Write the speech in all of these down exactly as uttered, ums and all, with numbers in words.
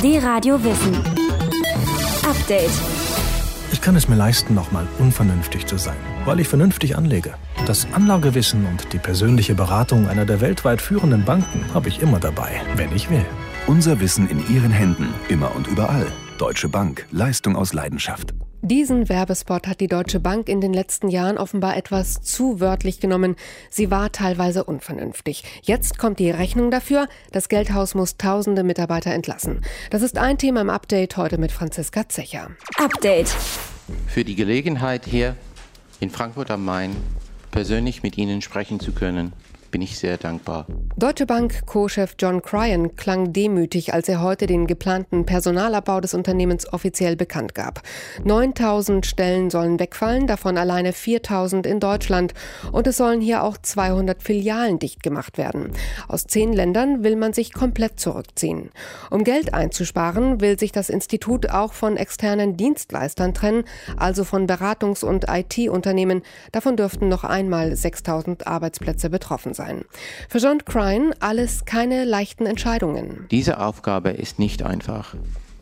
D-Radio Wissen. Update. Ich kann es mir leisten, nochmal unvernünftig zu sein, weil ich vernünftig anlege. Das Anlagewissen und die persönliche Beratung einer der weltweit führenden Banken habe ich immer dabei, wenn ich will. Unser Wissen in Ihren Händen, immer und überall. Deutsche Bank. Leistung aus Leidenschaft. Diesen Werbespot hat die Deutsche Bank in den letzten Jahren offenbar etwas zu wörtlich genommen. Sie war teilweise unvernünftig. Jetzt kommt die Rechnung dafür. Das Geldhaus muss tausende Mitarbeiter entlassen. Das ist ein Thema im Update heute mit Franziska Zecher. Update. Für die Gelegenheit, hier in Frankfurt am Main persönlich mit Ihnen sprechen zu können, bin ich sehr dankbar. Deutsche Bank-Co-Chef John Cryan klang demütig, als er heute den geplanten Personalabbau des Unternehmens offiziell bekannt gab. neuntausend Stellen sollen wegfallen, davon alleine viertausend in Deutschland. Und es sollen hier auch zweihundert Filialen dicht gemacht werden. Aus zehn Ländern will man sich komplett zurückziehen. Um Geld einzusparen, will sich das Institut auch von externen Dienstleistern trennen, also von Beratungs- und I T-Unternehmen. Davon dürften noch einmal sechstausend Arbeitsplätze betroffen sein. Für John Cryan alles keine leichten Entscheidungen. Diese Aufgabe ist nicht einfach.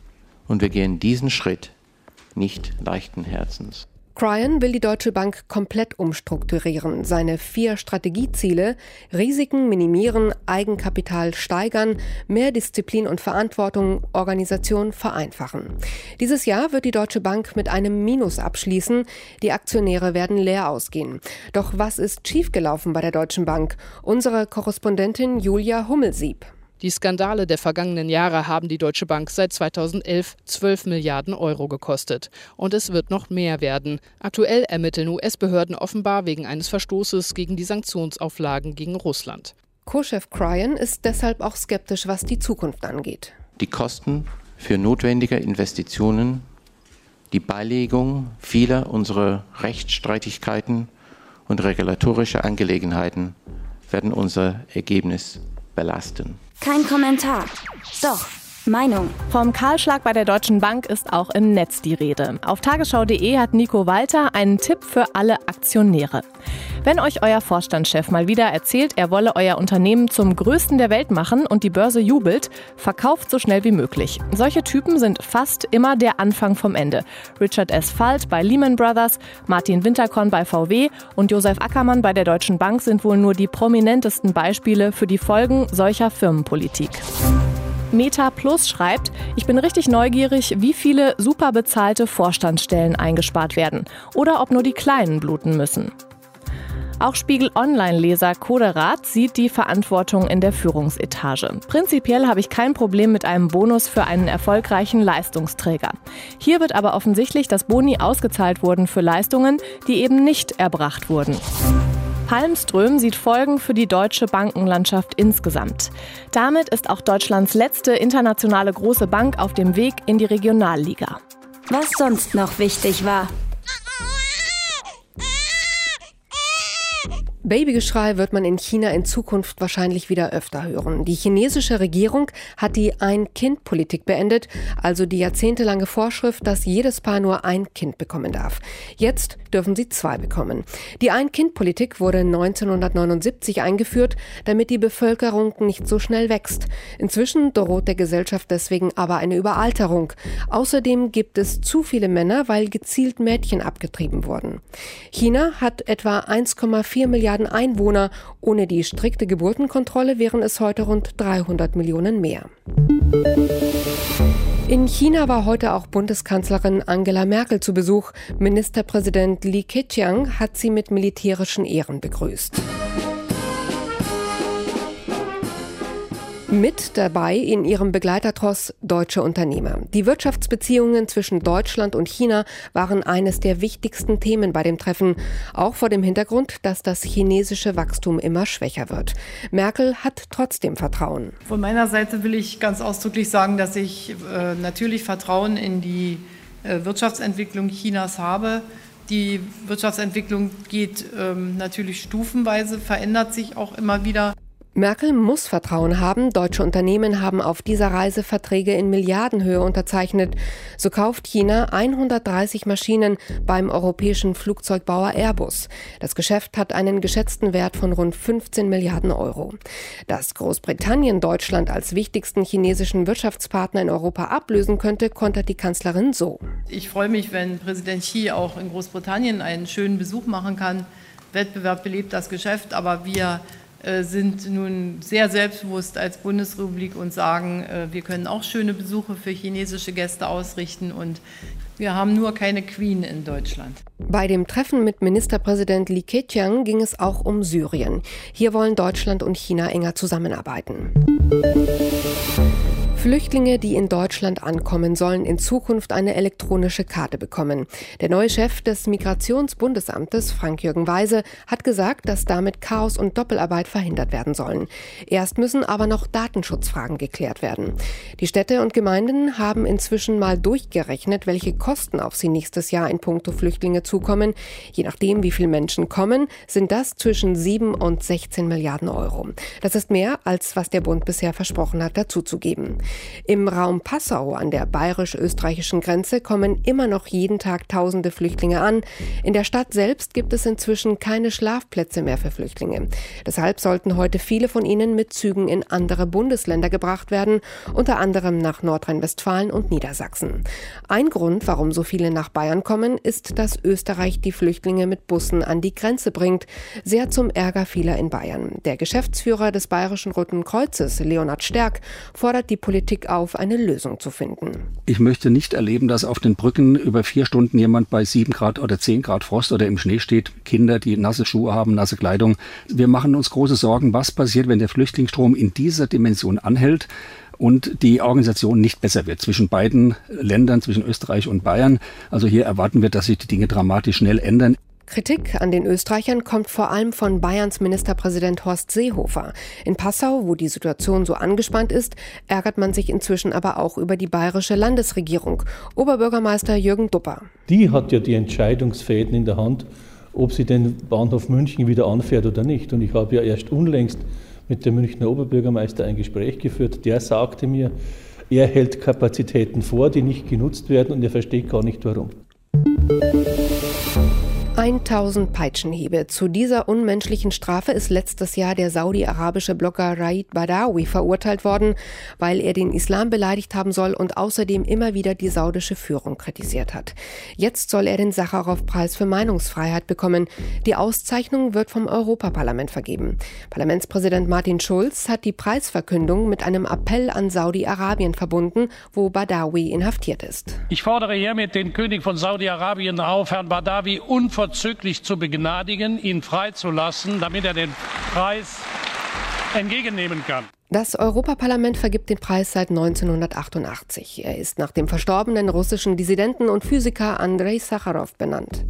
Und wir gehen diesen Schritt nicht leichten Herzens. Cryan will die Deutsche Bank komplett umstrukturieren. Seine vier Strategieziele: Risiken minimieren, Eigenkapital steigern, mehr Disziplin und Verantwortung, Organisation vereinfachen. Dieses Jahr wird die Deutsche Bank mit einem Minus abschließen. Die Aktionäre werden leer ausgehen. Doch was ist schiefgelaufen bei der Deutschen Bank? Unsere Korrespondentin Julia Hummelsieb. Die Skandale der vergangenen Jahre haben die Deutsche Bank seit zweitausendelf zwölf Milliarden Euro gekostet. Und es wird noch mehr werden. Aktuell ermitteln U S-Behörden offenbar wegen eines Verstoßes gegen die Sanktionsauflagen gegen Russland. Co-Chef Cryan ist deshalb auch skeptisch, was die Zukunft angeht. Die Kosten für notwendige Investitionen, die Beilegung vieler unserer Rechtsstreitigkeiten und regulatorische Angelegenheiten werden unser Ergebnis belasten. Kein Kommentar. Doch, Meinung. Vom Kahlschlag bei der Deutschen Bank ist auch im Netz die Rede. Auf tagesschau punkt de hat Nico Walter einen Tipp für alle Aktionäre. Wenn euch euer Vorstandschef mal wieder erzählt, er wolle euer Unternehmen zum größten der Welt machen und die Börse jubelt, verkauft so schnell wie möglich. Solche Typen sind fast immer der Anfang vom Ende. Richard S. Falt bei Lehman Brothers, Martin Winterkorn bei V W und Josef Ackermann bei der Deutschen Bank sind wohl nur die prominentesten Beispiele für die Folgen solcher Firmenpolitik. Meta Plus schreibt, ich bin richtig neugierig, wie viele super bezahlte Vorstandsstellen eingespart werden oder ob nur die Kleinen bluten müssen. Auch Spiegel-Online-Leser Koderath sieht die Verantwortung in der Führungsetage. Prinzipiell habe ich kein Problem mit einem Bonus für einen erfolgreichen Leistungsträger. Hier wird aber offensichtlich, dass Boni ausgezahlt wurden für Leistungen, die eben nicht erbracht wurden. Palmström sieht Folgen für die deutsche Bankenlandschaft insgesamt. Damit ist auch Deutschlands letzte internationale große Bank auf dem Weg in die Regionalliga. Was sonst noch wichtig war. Babygeschrei wird man in China in Zukunft wahrscheinlich wieder öfter hören. Die chinesische Regierung hat die Ein-Kind-Politik beendet, also die jahrzehntelange Vorschrift, dass jedes Paar nur ein Kind bekommen darf. Jetzt dürfen sie zwei bekommen. Die Ein-Kind-Politik wurde neunzehnhundertneunundsiebzig eingeführt, damit die Bevölkerung nicht so schnell wächst. Inzwischen droht der Gesellschaft deswegen aber eine Überalterung. Außerdem gibt es zu viele Männer, weil gezielt Mädchen abgetrieben wurden. China hat etwa eins Komma vier Milliarden Einwohner. Ohne die strikte Geburtenkontrolle wären es heute rund dreihundert Millionen mehr. In China war heute auch Bundeskanzlerin Angela Merkel zu Besuch. Ministerpräsident Li Keqiang hat sie mit militärischen Ehren begrüßt. Mit dabei in ihrem Begleitertross deutsche Unternehmer. Die Wirtschaftsbeziehungen zwischen Deutschland und China waren eines der wichtigsten Themen bei dem Treffen, auch vor dem Hintergrund, dass das chinesische Wachstum immer schwächer wird. Merkel hat trotzdem Vertrauen. Von meiner Seite will ich ganz ausdrücklich sagen, dass ich äh, natürlich Vertrauen in die äh, Wirtschaftsentwicklung Chinas habe. Die Wirtschaftsentwicklung geht ähm, natürlich stufenweise, verändert sich auch immer wieder. Merkel muss Vertrauen haben. Deutsche Unternehmen haben auf dieser Reise Verträge in Milliardenhöhe unterzeichnet. So kauft China hundertdreißig Maschinen beim europäischen Flugzeugbauer Airbus. Das Geschäft hat einen geschätzten Wert von rund fünfzehn Milliarden Euro. Dass Großbritannien Deutschland als wichtigsten chinesischen Wirtschaftspartner in Europa ablösen könnte, kontert die Kanzlerin so. Ich freue mich, wenn Präsident Xi auch in Großbritannien einen schönen Besuch machen kann. Wettbewerb belebt das Geschäft, aber wir sind nun sehr selbstbewusst als Bundesrepublik und sagen, wir können auch schöne Besuche für chinesische Gäste ausrichten und wir haben nur keine Queen in Deutschland. Bei dem Treffen mit Ministerpräsident Li Keqiang ging es auch um Syrien. Hier wollen Deutschland und China enger zusammenarbeiten. Flüchtlinge, die in Deutschland ankommen, sollen in Zukunft eine elektronische Karte bekommen. Der neue Chef des Migrationsbundesamtes, Frank-Jürgen Weise, hat gesagt, dass damit Chaos und Doppelarbeit verhindert werden sollen. Erst müssen aber noch Datenschutzfragen geklärt werden. Die Städte und Gemeinden haben inzwischen mal durchgerechnet, welche Kosten auf sie nächstes Jahr in puncto Flüchtlinge zukommen. Je nachdem, wie viele Menschen kommen, sind das zwischen sieben und sechzehn Milliarden Euro. Das ist mehr, als was der Bund bisher versprochen hat, dazuzugeben. Im Raum Passau an der bayerisch-österreichischen Grenze kommen immer noch jeden Tag tausende Flüchtlinge an. In der Stadt selbst gibt es inzwischen keine Schlafplätze mehr für Flüchtlinge. Deshalb sollten heute viele von ihnen mit Zügen in andere Bundesländer gebracht werden, unter anderem nach Nordrhein-Westfalen und Niedersachsen. Ein Grund, warum so viele nach Bayern kommen, ist, dass Österreich die Flüchtlinge mit Bussen an die Grenze bringt. Sehr zum Ärger vieler in Bayern. Der Geschäftsführer des Bayerischen Roten Kreuzes, Leonhard Sterk, fordert die Politik auf, eine Lösung zu finden. Ich möchte nicht erleben, dass auf den Brücken über vier Stunden jemand bei sieben Grad oder zehn Grad Frost oder im Schnee steht. Kinder, die nasse Schuhe haben, nasse Kleidung. Wir machen uns große Sorgen, was passiert, wenn der Flüchtlingsstrom in dieser Dimension anhält und die Organisation nicht besser wird zwischen beiden Ländern, zwischen Österreich und Bayern. Also hier erwarten wir, dass sich die Dinge dramatisch schnell ändern. Kritik an den Österreichern kommt vor allem von Bayerns Ministerpräsident Horst Seehofer. In Passau, wo die Situation so angespannt ist, ärgert man sich inzwischen aber auch über die bayerische Landesregierung. Oberbürgermeister Jürgen Dupper. Die hat ja die Entscheidungsfäden in der Hand, ob sie den Bahnhof München wieder anfährt oder nicht. Und ich habe ja erst unlängst mit dem Münchner Oberbürgermeister ein Gespräch geführt. Der sagte mir, er hält Kapazitäten vor, die nicht genutzt werden und er versteht gar nicht, warum. tausend Peitschenhiebe. Zu dieser unmenschlichen Strafe ist letztes Jahr der saudi-arabische Blogger Raid Badawi verurteilt worden, weil er den Islam beleidigt haben soll und außerdem immer wieder die saudische Führung kritisiert hat. Jetzt soll er den Sacharow-Preis für Meinungsfreiheit bekommen. Die Auszeichnung wird vom Europaparlament vergeben. Parlamentspräsident Martin Schulz hat die Preisverkündung mit einem Appell an Saudi-Arabien verbunden, wo Badawi inhaftiert ist. Ich fordere hiermit den König von Saudi-Arabien auf, Herrn Badawi unverzüglich zu begnadigen, ihn freizulassen, damit er den Preis entgegennehmen kann. Das Europaparlament vergibt den Preis seit neunzehnhundertachtundachtzig. Er ist nach dem verstorbenen russischen Dissidenten und Physiker Andrei Sacharow benannt.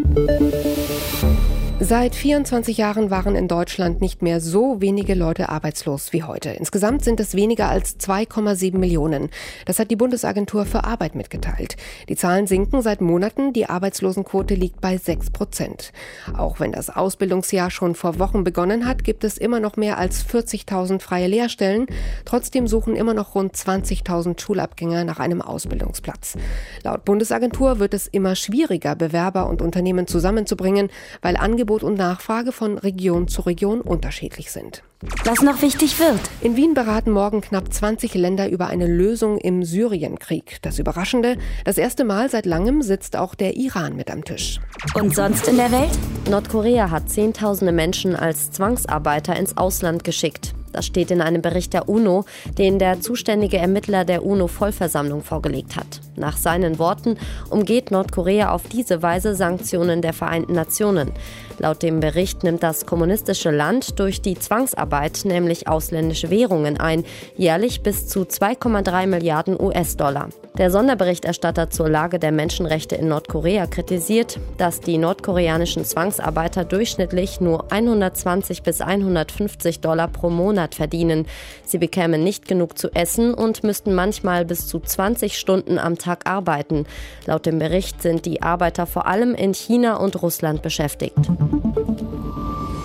Seit vierundzwanzig Jahren waren in Deutschland nicht mehr so wenige Leute arbeitslos wie heute. Insgesamt sind es weniger als zwei Komma sieben Millionen. Das hat die Bundesagentur für Arbeit mitgeteilt. Die Zahlen sinken seit Monaten. Die Arbeitslosenquote liegt bei sechs Prozent. Auch wenn das Ausbildungsjahr schon vor Wochen begonnen hat, gibt es immer noch mehr als vierzigtausend freie Lehrstellen. Trotzdem suchen immer noch rund zwanzigtausend Schulabgänger nach einem Ausbildungsplatz. Laut Bundesagentur wird es immer schwieriger, Bewerber und Unternehmen zusammenzubringen, weil Angebot und Nachfrage von Region zu Region unterschiedlich sind. Was noch wichtig wird. In Wien beraten morgen knapp zwanzig Länder über eine Lösung im Syrienkrieg. Das Überraschende, das erste Mal seit langem sitzt auch der Iran mit am Tisch. Und sonst in der Welt? Nordkorea hat Zehntausende Menschen als Zwangsarbeiter ins Ausland geschickt. Das steht in einem Bericht der UNO, den der zuständige Ermittler der UNO-Vollversammlung vorgelegt hat. Nach seinen Worten umgeht Nordkorea auf diese Weise Sanktionen der Vereinten Nationen. Laut dem Bericht nimmt das kommunistische Land durch die Zwangsarbeit nämlich ausländische Währungen ein, jährlich bis zu zwei Komma drei Milliarden U S-Dollar. Der Sonderberichterstatter zur Lage der Menschenrechte in Nordkorea kritisiert, dass die nordkoreanischen Zwangsarbeiter durchschnittlich nur hundertzwanzig bis hundertfünfzig Dollar pro Monat verdienen. Sie bekämen nicht genug zu essen und müssten manchmal bis zu zwanzig Stunden am Tag arbeiten. Laut dem Bericht sind die Arbeiter vor allem in China und Russland beschäftigt.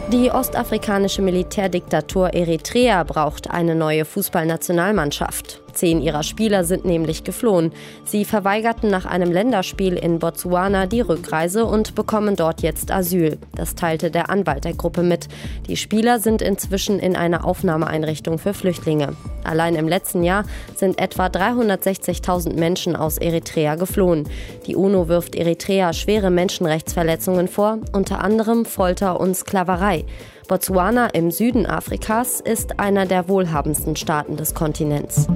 Die ostafrikanische Militärdiktatur Eritrea braucht eine neue Fußballnationalmannschaft. Zehn ihrer Spieler sind nämlich geflohen. Sie verweigerten nach einem Länderspiel in Botswana die Rückreise und bekommen dort jetzt Asyl. Das teilte der Anwalt der Gruppe mit. Die Spieler sind inzwischen in einer Aufnahmeeinrichtung für Flüchtlinge. Allein im letzten Jahr sind etwa dreihundertsechzigtausend Menschen aus Eritrea geflohen. Die UNO wirft Eritrea schwere Menschenrechtsverletzungen vor, unter anderem Folter und Sklaverei. Botswana im Süden Afrikas ist einer der wohlhabendsten Staaten des Kontinents.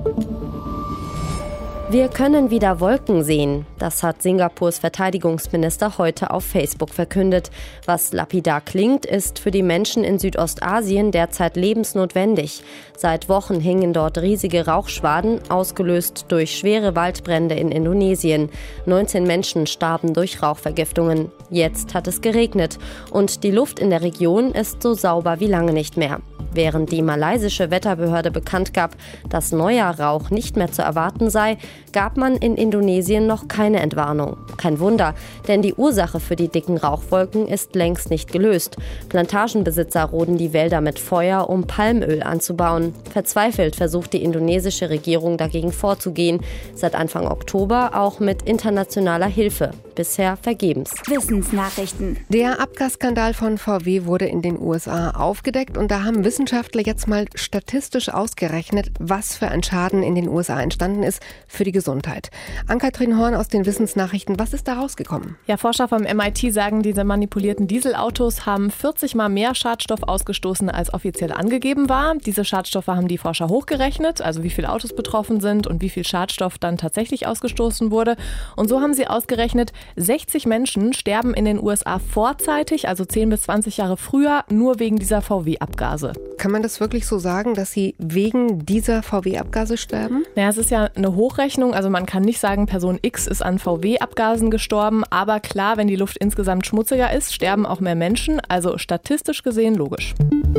Wir können wieder Wolken sehen. Das hat Singapurs Verteidigungsminister heute auf Facebook verkündet. Was lapidar klingt, ist für die Menschen in Südostasien derzeit lebensnotwendig. Seit Wochen hingen dort riesige Rauchschwaden, ausgelöst durch schwere Waldbrände in Indonesien. neunzehn Menschen starben durch Rauchvergiftungen. Jetzt hat es geregnet und die Luft in der Region ist so sauber wie lange nicht mehr. Während die malaysische Wetterbehörde bekannt gab, dass neuer Rauch nicht mehr zu erwarten sei, gab man in Indonesien noch keine Entwarnung. Kein Wunder, denn die Ursache für die dicken Rauchwolken ist längst nicht gelöst. Plantagenbesitzer roden die Wälder mit Feuer, um Palmöl anzubauen. Verzweifelt versucht die indonesische Regierung dagegen vorzugehen. Seit Anfang Oktober auch mit internationaler Hilfe. Bisher vergebens. Wissensnachrichten. Der Abgasskandal von V W wurde in den U S A aufgedeckt und da haben Wissenschaftler jetzt mal statistisch ausgerechnet, was für ein Schaden in den U S A entstanden ist für die Gesundheit. Ann-Kathrin Horn aus den Wissensnachrichten, was ist da rausgekommen? Ja, Forscher vom M I T sagen, diese manipulierten Dieselautos haben vierzig Mal mehr Schadstoff ausgestoßen, als offiziell angegeben war. Diese Schadstoffe haben die Forscher hochgerechnet, also wie viele Autos betroffen sind und wie viel Schadstoff dann tatsächlich ausgestoßen wurde. Und so haben sie ausgerechnet, sechzig Menschen sterben in den U S A vorzeitig, also zehn bis zwanzig Jahre früher, nur wegen dieser V W-Abgase. Kann man das wirklich so sagen, dass sie wegen dieser V W-Abgase sterben? Naja, es ist ja eine Hochrechnung, also man kann nicht sagen, Person X ist an V W-Abgasen gestorben, aber klar, wenn die Luft insgesamt schmutziger ist, sterben auch mehr Menschen, also statistisch gesehen logisch.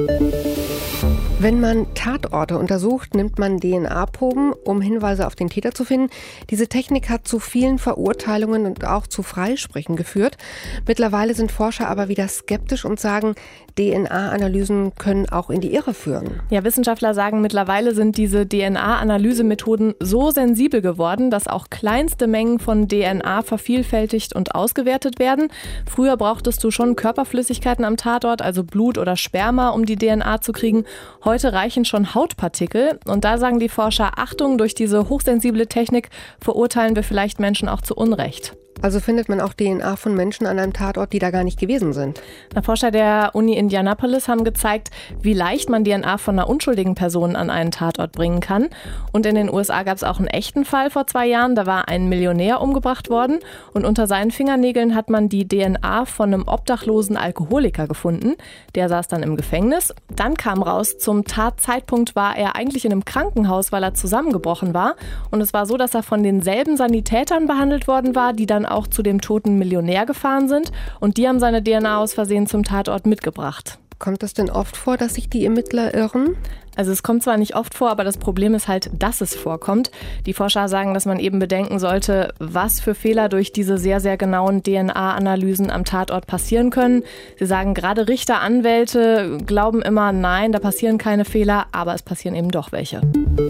Wenn man Tatorte untersucht, nimmt man D N A-Proben, um Hinweise auf den Täter zu finden. Diese Technik hat zu vielen Verurteilungen und auch zu Freisprechen geführt. Mittlerweile sind Forscher aber wieder skeptisch und sagen, D N A-Analysen können auch in die Irre führen. Ja, Wissenschaftler sagen, mittlerweile sind diese D N A-Analysemethoden so sensibel geworden, dass auch kleinste Mengen von D N A vervielfältigt und ausgewertet werden. Früher brauchtest du schon Körperflüssigkeiten am Tatort, also Blut oder Sperma, um die D N A zu kriegen. Heute reichen schon Hautpartikel. Und da sagen die Forscher, Achtung, durch diese hochsensible Technik verurteilen wir vielleicht Menschen auch zu Unrecht. Also findet man auch D N A von Menschen an einem Tatort, die da gar nicht gewesen sind? Na, Forscher der Uni Indianapolis haben gezeigt, wie leicht man D N A von einer unschuldigen Person an einen Tatort bringen kann. Und in den U S A gab es auch einen echten Fall vor zwei Jahren. Da war ein Millionär umgebracht worden und unter seinen Fingernägeln hat man die D N A von einem obdachlosen Alkoholiker gefunden. Der saß dann im Gefängnis. Dann kam raus, zum Tatzeitpunkt war er eigentlich in einem Krankenhaus, weil er zusammengebrochen war. Und es war so, dass er von denselben Sanitätern behandelt worden war, die dann auch zu dem toten Millionär gefahren sind und die haben seine D N A aus Versehen zum Tatort mitgebracht. Kommt es denn oft vor, dass sich die Ermittler irren? Also es kommt zwar nicht oft vor, aber das Problem ist halt, dass es vorkommt. Die Forscher sagen, dass man eben bedenken sollte, was für Fehler durch diese sehr, sehr genauen D N A-Analysen am Tatort passieren können. Sie sagen, gerade Richter, Anwälte glauben immer, nein, da passieren keine Fehler, aber es passieren eben doch welche.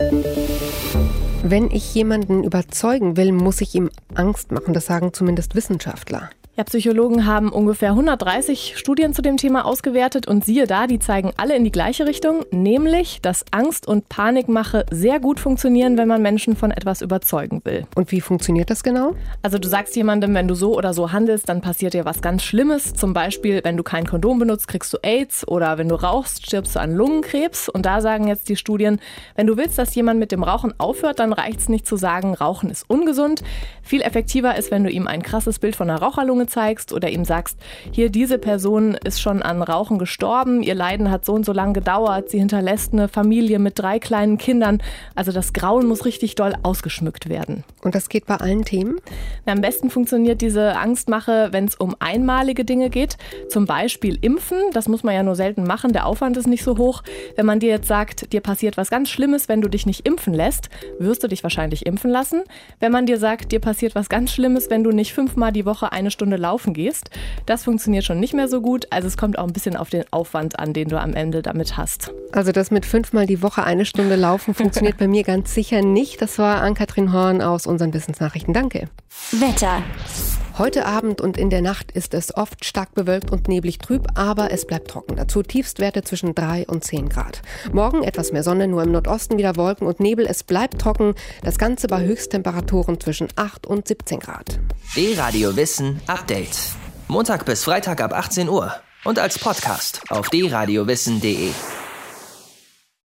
Wenn ich jemanden überzeugen will, muss ich ihm Angst machen. Das sagen zumindest Wissenschaftler. Ja, Psychologen haben ungefähr hundertdreißig Studien zu dem Thema ausgewertet und siehe da, die zeigen alle in die gleiche Richtung, nämlich, dass Angst und Panikmache sehr gut funktionieren, wenn man Menschen von etwas überzeugen will. Und wie funktioniert das genau? Also du sagst jemandem, wenn du so oder so handelst, dann passiert dir was ganz Schlimmes. Zum Beispiel, wenn du kein Kondom benutzt, kriegst du AIDS oder wenn du rauchst, stirbst du an Lungenkrebs. Und da sagen jetzt die Studien, wenn du willst, dass jemand mit dem Rauchen aufhört, dann reicht es nicht zu sagen, Rauchen ist ungesund. Viel effektiver ist, wenn du ihm ein krasses Bild von einer Raucherlunge zeigst oder ihm sagst, hier, diese Person ist schon an Rauchen gestorben, ihr Leiden hat so und so lang gedauert, sie hinterlässt eine Familie mit drei kleinen Kindern. Also das Grauen muss richtig doll ausgeschmückt werden. Und das geht bei allen Themen? Na, am besten funktioniert diese Angstmache, wenn es um einmalige Dinge geht. Zum Beispiel Impfen, das muss man ja nur selten machen, der Aufwand ist nicht so hoch. Wenn man dir jetzt sagt, dir passiert was ganz Schlimmes, wenn du dich nicht impfen lässt, wirst du dich wahrscheinlich impfen lassen. Wenn man dir sagt, dir passiert was ganz Schlimmes, wenn du nicht fünfmal die Woche eine Stunde Stunde laufen gehst. Das funktioniert schon nicht mehr so gut. Also es kommt auch ein bisschen auf den Aufwand an, den du am Ende damit hast. Also das mit fünfmal die Woche eine Stunde laufen funktioniert bei mir ganz sicher nicht. Das war Ann-Kathrin Horn aus unseren Wissensnachrichten. Danke. Wetter. Heute Abend und in der Nacht ist es oft stark bewölkt und neblig trüb, aber es bleibt trocken. Dazu Tiefstwerte zwischen drei und zehn Grad. Morgen etwas mehr Sonne, nur im Nordosten wieder Wolken und Nebel. Es bleibt trocken. Das Ganze bei Höchsttemperaturen zwischen acht und siebzehn Grad. D-Radio Wissen Update. Montag bis Freitag ab achtzehn Uhr und als Podcast auf d radio wissen punkt de.